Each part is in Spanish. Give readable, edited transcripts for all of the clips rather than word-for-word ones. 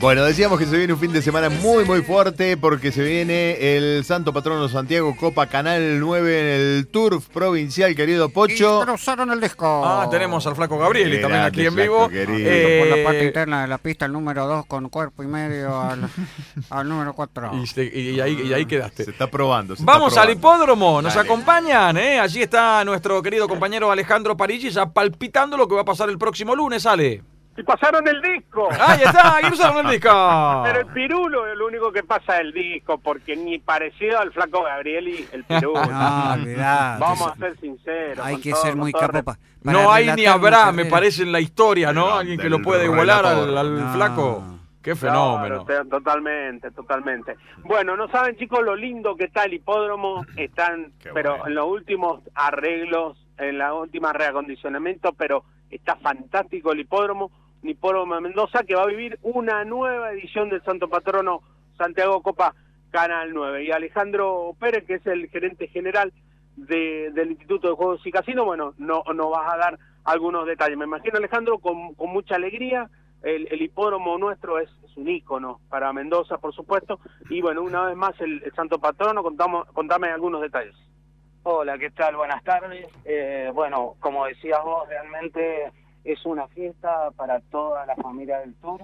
Bueno, decíamos que se viene un fin de semana muy fuerte porque se viene el Santo Patrono Santiago Copa Canal 9 en el Turf Provincial, querido Pocho. Y cruzaron el disco. Tenemos al Flaco Gabrieli Qué también aquí en grande, vivo. Flaco, querido. Por la parte interna de la pista, el número 2 con cuerpo y medio al número 4. Y ahí quedaste. Se está probando. Vamos al hipódromo. hipódromo, nos Dale. acompañan, allí está nuestro querido compañero Alejandro Parigi ya palpitando lo que va a pasar el próximo lunes, Ale. Y pasaron el disco. Ahí está, ahí usaron el disco. Pero el Pirulo es lo único que pasa el disco, porque ni parecido al Flaco Gabrieli, el Pirulo. No, olvidate. Vamos a ser sinceros. Hay con que todo, ser con muy todo capo respeto. No hay ni relatar una habrá, me carrera. parece, en la historia, ¿no? Del- Alguien que del lo puede igualar relator. al No. Flaco. Qué fenómeno. Claro, totalmente. Bueno, no saben, chicos, lo lindo que está el hipódromo. Están, Qué pero bueno. en los últimos arreglos, en la última reacondicionamiento, pero está fantástico el hipódromo. Un hipódromo de Mendoza que va a vivir una nueva edición del Santo Patrono Santiago Copa Canal 9. Y Alejandro Pérez, que es el gerente general del Instituto de Juegos y Casinos, bueno, no vas a dar algunos detalles. Me imagino, Alejandro, con mucha alegría. El hipódromo nuestro es un ícono para Mendoza, por supuesto. Y bueno, una vez más, el Santo Patrono, contame algunos detalles. Hola, ¿qué tal? Buenas tardes. Bueno, como decías vos, realmente es una fiesta para toda la familia del Tour.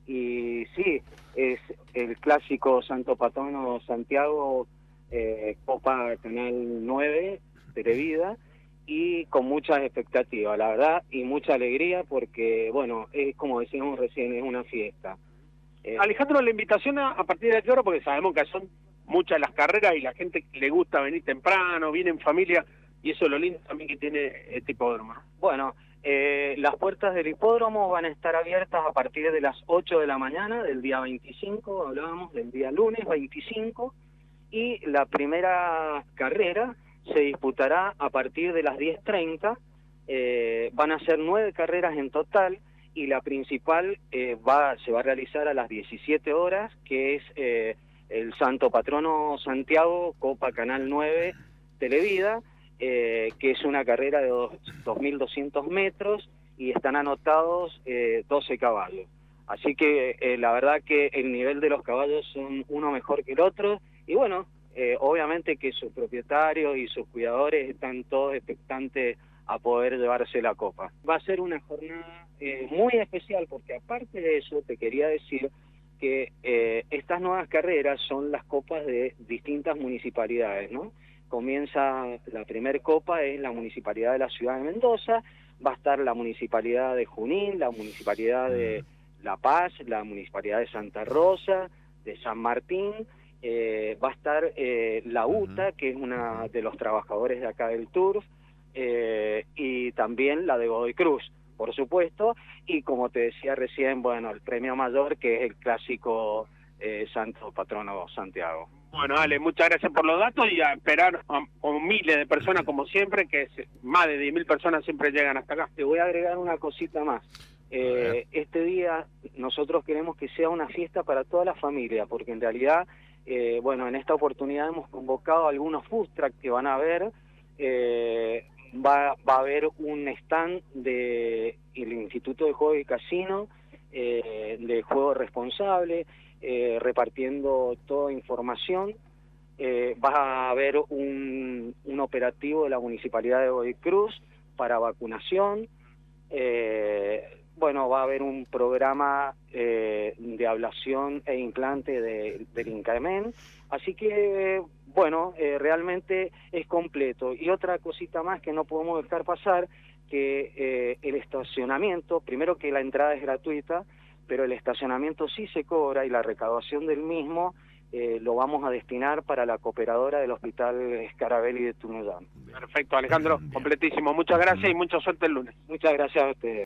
Y sí, es el clásico Santo Patrono Santiago Copa Canal 9, Televida, y con muchas expectativas, la verdad, y mucha alegría porque, bueno, es como decíamos recién, es una fiesta. Alejandro, la invitación a partir de qué hora, porque sabemos que son muchas las carreras y la gente le gusta venir temprano, viene en familia, y eso es lo lindo también que tiene este hipódromo, ¿no? Bueno, las puertas del hipódromo van a estar abiertas a partir de las 8 de la mañana del día 25, hablábamos del día lunes 25, y la primera carrera se disputará a partir de las 10:30, van a ser 9 carreras en total, y la principal se va a realizar a las 17 horas, que es el Santo Patrono Santiago Copa Canal 9 Televida, que es una carrera de 2.200 metros y están anotados 12 caballos. Así que la verdad que el nivel de los caballos son uno mejor que el otro, y bueno, obviamente que sus propietarios y sus cuidadores están todos expectantes a poder llevarse la copa. Va a ser una jornada muy especial porque aparte de eso te quería decir que estas nuevas carreras son las copas de distintas municipalidades, ¿no? Comienza la primer copa en la municipalidad de la ciudad de Mendoza, va a estar la municipalidad de Junín, la municipalidad de La Paz, la municipalidad de Santa Rosa, de San Martín, va a estar la UTA, que es una de los trabajadores de acá del Turf, y también la de Godoy Cruz, por supuesto, y como te decía recién, bueno, el premio mayor, que es el clásico Santo Patrono Santiago. Bueno, Ale, muchas gracias por los datos y a esperar con miles de personas como siempre, que más de 10.000 personas siempre llegan hasta acá. Te voy a agregar una cosita más. Este día nosotros queremos que sea una fiesta para toda la familia, porque en realidad, bueno, en esta oportunidad hemos convocado a algunos food truck que van a haber. Va a haber un stand del Instituto de Juegos y Casino, de Juego Responsable, repartiendo toda información. Va a haber un operativo de la Municipalidad de Godoy Cruz para vacunación. Bueno, va a haber un programa de ablación e implante del INCAEMEN. Así que, bueno, realmente es completo. Y otra cosita más que no podemos dejar pasar, que el estacionamiento, primero que la entrada es gratuita, pero el estacionamiento sí se cobra y la recaudación del mismo lo vamos a destinar para la cooperadora del Hospital Scarabelli de Tunuyán. Perfecto, Alejandro, completísimo. Muchas gracias y mucha suerte el lunes. Muchas gracias a ustedes.